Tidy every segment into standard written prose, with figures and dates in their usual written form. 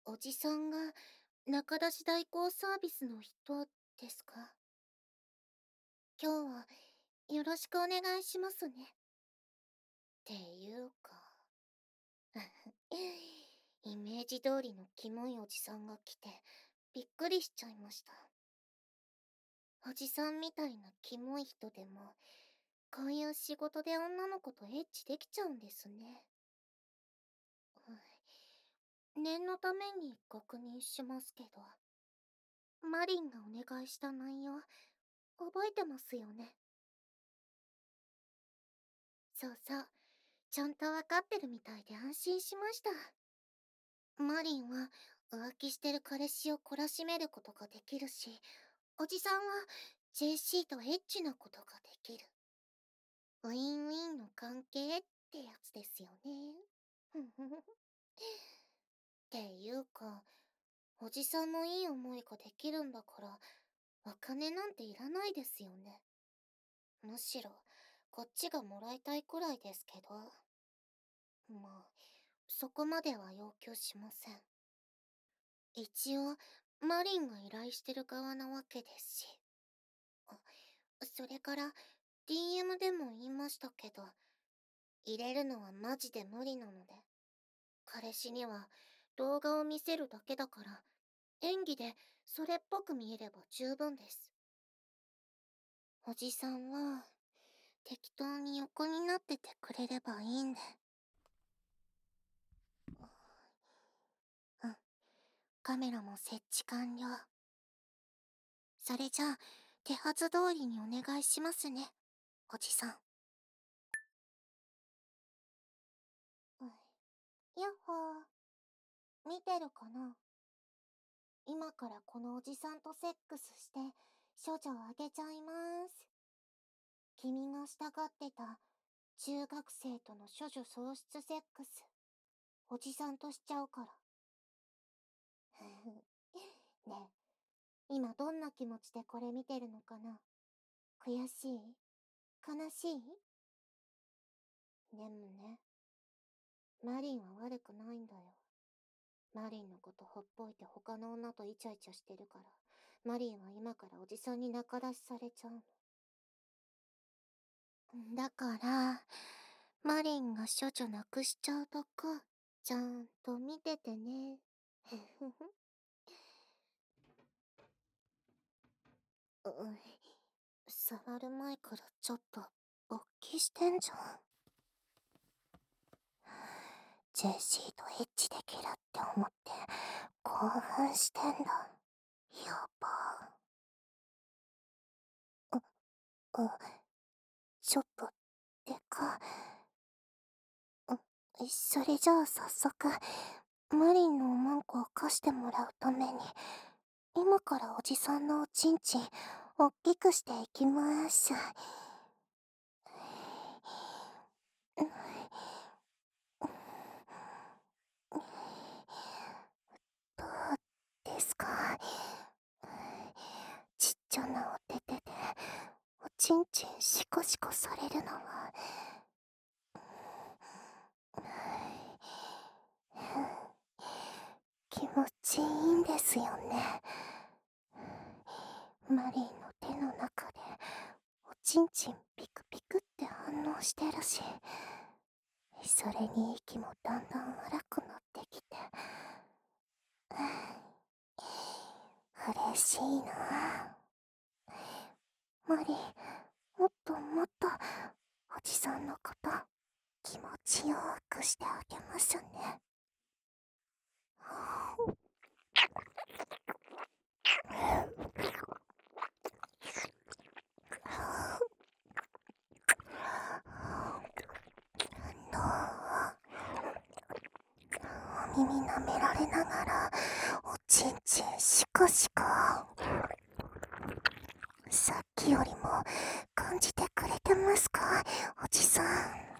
おじさんが仲出し代行サービスの人ですか？今日はよろしくお願いしますね。っていうか、イメージ通りのキモいおじさんが来てびっくりしちゃいました。おじさんみたいなキモい人でもこういう仕事で女の子とエッチできちゃうんですね。念のために確認しますけど、マリンがお願いした内容覚えてますよね？そうそう。ちゃんとわかってるみたいで安心しました。マリンは浮気してる彼氏を懲らしめることができるし、おじさんは JC とエッチなことができる。ウィンウィンの関係ってやつですよね。ふんふふふっていうか、おじさんもいい思いができるんだから、お金なんていらないですよね。むしろ、こっちがもらいたいくらいですけど。まあ、そこまでは要求しません。一応、マリンが依頼してる側なわけですし。あ、それから、DM でも言いましたけど、入れるのはマジで無理なので、彼氏には動画を見せるだけだから、演技でそれっぽく見えれば十分です。おじさんは、適当に横になっててくれればいいんで。うん、カメラも設置完了。それじゃあ、手はず通りにお願いしますね、おじさん。やっほー、見てるかな？今からこのおじさんとセックスして、処女をあげちゃいます。君がしたがってた、中学生との処女喪失セックス、おじさんとしちゃうから。ねえ、今どんな気持ちでこれ見てるのかな？悔しい？悲しい？でもね、マリンは悪くないんだよ。マリンのことほっぽいて他の女とイチャイチャしてるから、マリンは今からおじさんに仲出しされちゃうの。だから、マリンが処女なくしちゃうとこ、ちゃんと見ててね。うん、触る前からちょっと勃起してんじゃん。ジェシーとエッチできるって思って興奮してんだ。やば。うん、ちょっと、でか。それじゃあ早速、マリンのおまんこを貸してもらうために、今からおじさんのおちんちん、おっきくしていきます。どうですか？ちっちゃなお手手で、おちんちんシコシコされるのは、気持ちいいんですよね。マリンの手の中で、おちんちんピクピクって反応してるし、それに息もだんだん荒くなってきて、嬉しいな。マリン、もっともっと、おじさんのこと、気持ちよくしてあげますね。お耳舐められながら、おちんちんシコシコ。さっきよりも感じてくれてますか、おじさん。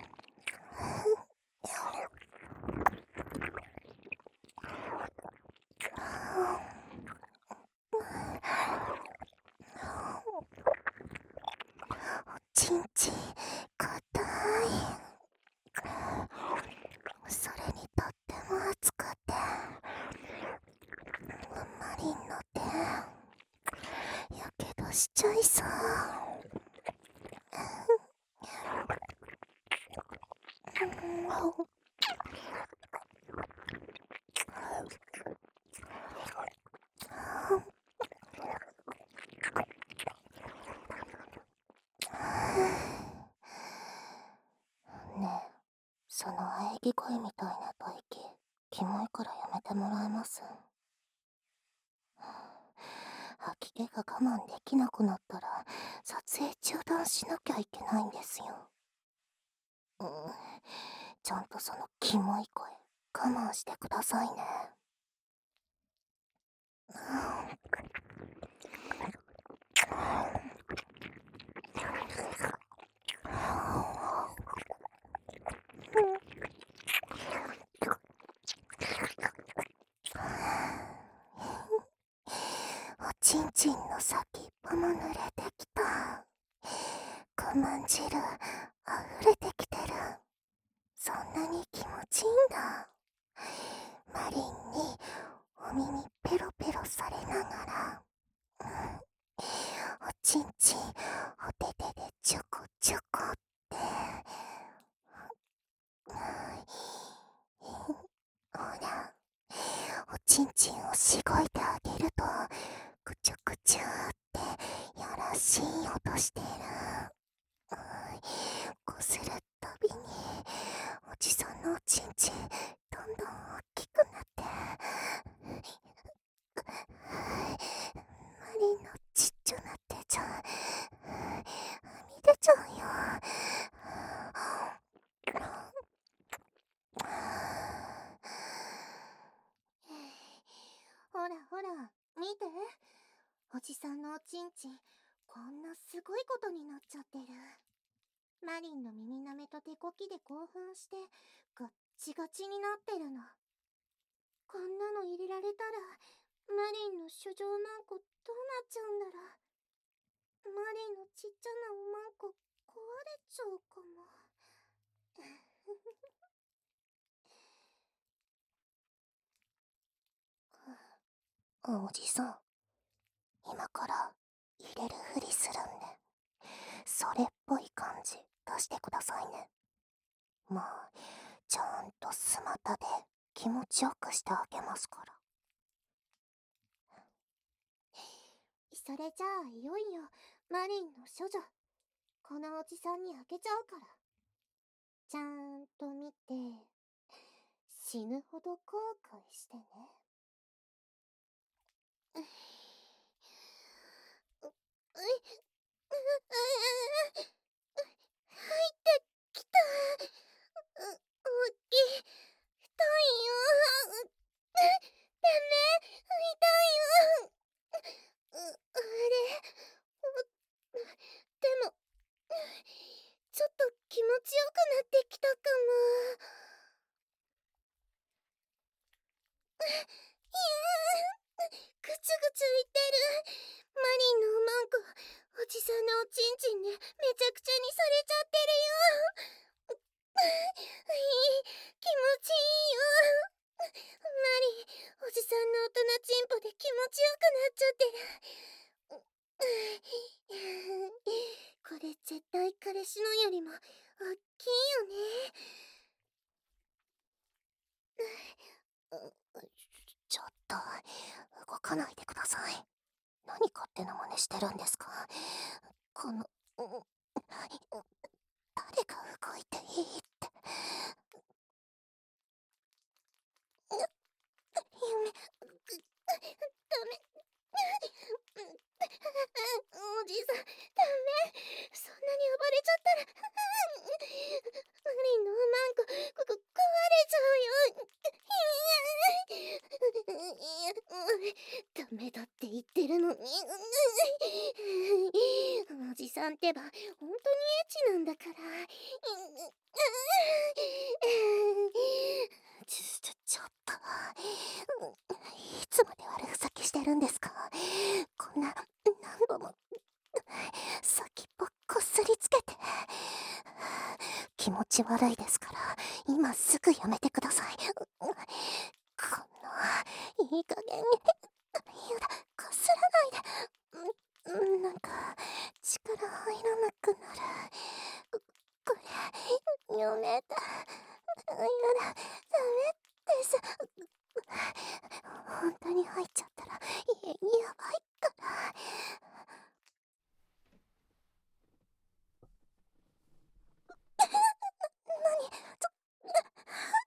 おちんちん、かたい。それにとっても熱くて、 き声みたいな吐息、キモいからやめてもらえます？吐き気が我慢できなくなったら、撮影中断しなきゃいけないんですよ。うん、ちゃんとそのキモい声、我慢してくださいね。おちんちんの先っぽも濡れてきた。我慢汁溢れてきてる。そんなに気持ちいいんだ。マリンにお耳ペロペロされながら、おちんちんお手手でちょこちょこって、ほら、おちんちんをしごいてあげると、くちゅくちゅってやらしい音してる。こするたびにおじさんのおちんちんどんどん大きくなって、マリンのちっちゃな手じゃはみ出ちゃうよ。ほらほら、見て。おじさんのおちんちん、こんなすごいことになっちゃってる。マリンの耳なめと手こきで興奮して、ガッチガチになってるの。こんなの入れられたら、マリンの主情マンコどうなっちゃうんだろう。マリンのちっちゃなおまんこ壊れちゃうかも。おじさん、今から入れるふりするんで、それっぽい感じ出してくださいね。まあ、ちゃんとスマタで気持ちよくしてあげますから。それじゃあいよいよマリンの処女、このおじさんにあげちゃうから。ちゃんと見て、死ぬほど後悔してね。うっうっ入ってきた。大きい。太いよ。ダメ。痛いよ。あれ。でも、ちょっと気持ちよくなってきたかも。ぐつぐつ言ってる。マリンのおまんこ、おじさんのおちんちんでめちゃくちゃにされちゃってるよ。気持ちいいよ。マリン、おじさんの大人チンポで気持ちよくなっちゃってる。これ絶対彼氏のよりも大きいよね。ちょっと、動かないでください。何勝手な真似してるんですか？この、誰が動いていいって。夢、ダメ。おじさん、ダメ。そんなに暴れちゃったら、マリンのマンコ、壊れちゃうよ。ダメだって言ってるのに。おじさんってば、本当にエッチなんだから。ちょっと。いつまで悪ふざけしてるんですか？こんな、何度も、先っぽこすりつけて。気持ち悪いですから、今すぐやめてください。この、いい加減に。やだ、こすらないで。なんか、力入らなくなる。これ、やめて。やだ、ダメです。本当に入っちゃったら、やばいから。何？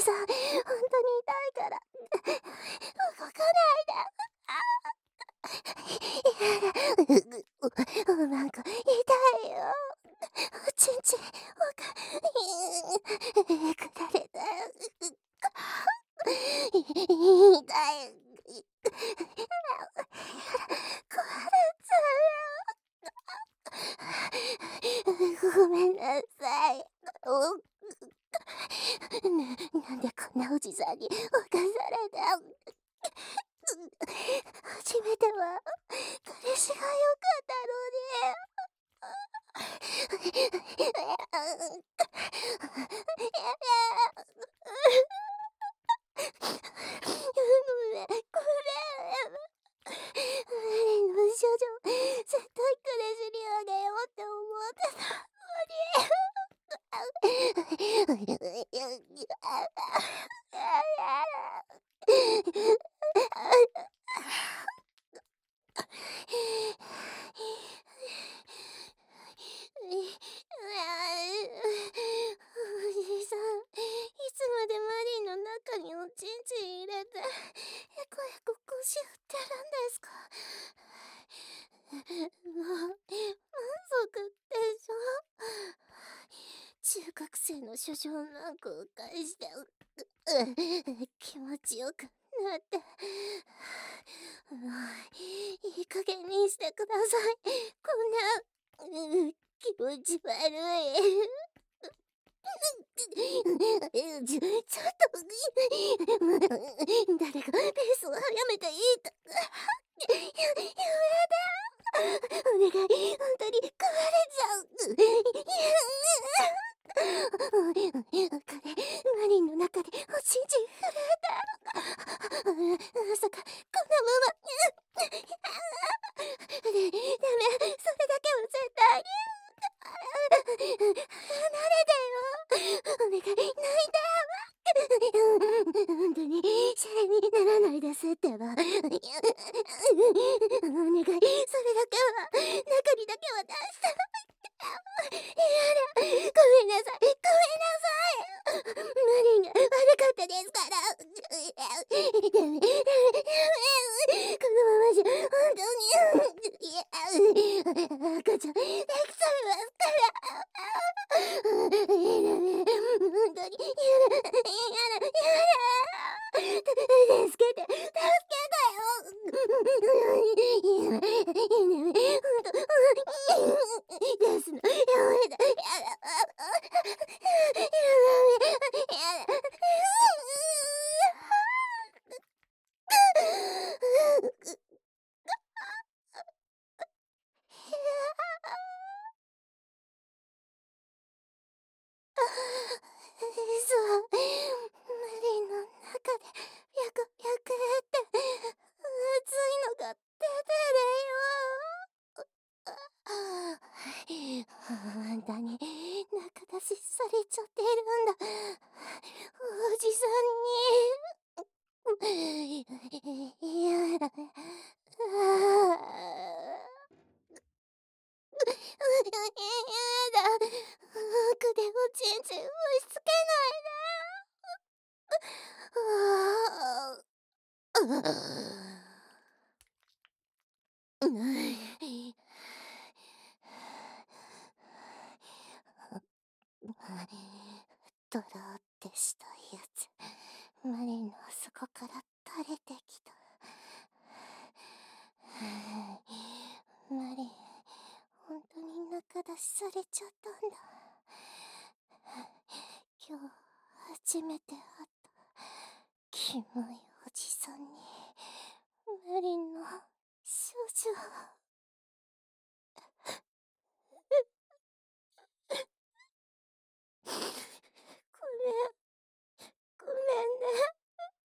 さん、本当に痛いから、動かないで。なんか痛いよ。ちんちん、くられた。痛い。壊れちゃうよ。ごめんなさい。なんでこんなおじさんに犯された。初めては彼氏が良かったのに。ごめん、マリンの少女、絶対彼氏にあげようって思ってたおじさん、いつまでマリンの中におちんちん入れて、へこへこ腰振ってるんですか。もう、満足でしょ。中学生の書状なんかを返して、気持ちよくなって。もう、いい加減にしてください。こんな、気持ち悪い。ちょっと、誰かペースを速めていいと。やめて。お願い、本当に壊れちゃう。マリンの中でおちんちん震えた。まさか、このまま。ダメ、それだけは絶対に。離れてよ。お願い、泣いて。本当にシャレにならないですってば。お願い、それだけは、中にだけは出して。やだ、ごめんなさい、ごめんなさい。マリンが悪かったですから。ダメ、このままじゃ本当に、赤ちゃんできちゃいますから。ダメ、本当に、やだ。助けて、助けてよ。ほんと、出すの、やめだ、やだ。やだ。そう、マリンの中で、やくって、熱いのが出てるよ。あんたに中出しされちゃってるんだ。おじさんに。やだ。やだ。奥でおちんちん押し付けないで。ドローってしたやつ、マリンのあそこから垂れてきた。マリン、本当に中出しされちゃったんだ。今日初めて会ったキモいおじさんに、マリンの少女。ごめん、ごめんね。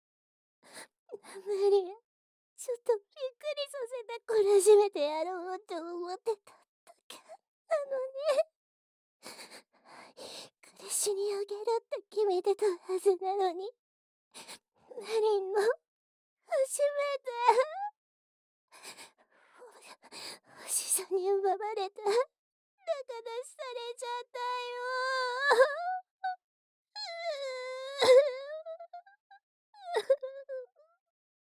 マリン、ちょっとびっくりさせて懲らしめてやろうって思ってただけなのに。彼氏にあげるって決めてたはずなのに。マリンの初めて。おじさんに奪われた。中出しされちゃったよ。